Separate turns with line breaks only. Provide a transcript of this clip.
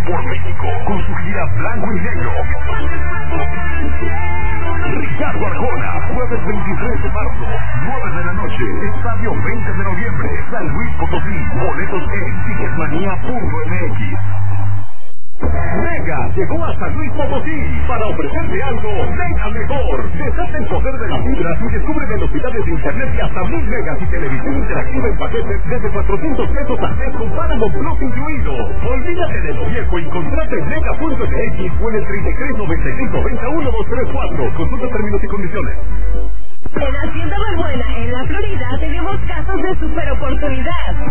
por México con su gira Blanco y Negro. Ricardo Arjona, jueves 23 de marzo, 9 de la noche, estadio 20 de noviembre, San Luis Potosí, boletos en Ticketmanía.mx. Mega llegó a San Luis Potosí para ofrecerte algo Mega mejor. Desata el poder de la fibra y descubre velocidades de internet y hasta 1000 megas y televisión interactiva en paquetes desde 400 pesos al mes con Paramount Plus incluido. Olvídate de lo viejo y contrate Mega.mx o en el 3395901234. Consulta términos y condiciones.
En Hacienda Balbuena, en la Florida, tenemos casos de super oportunidad.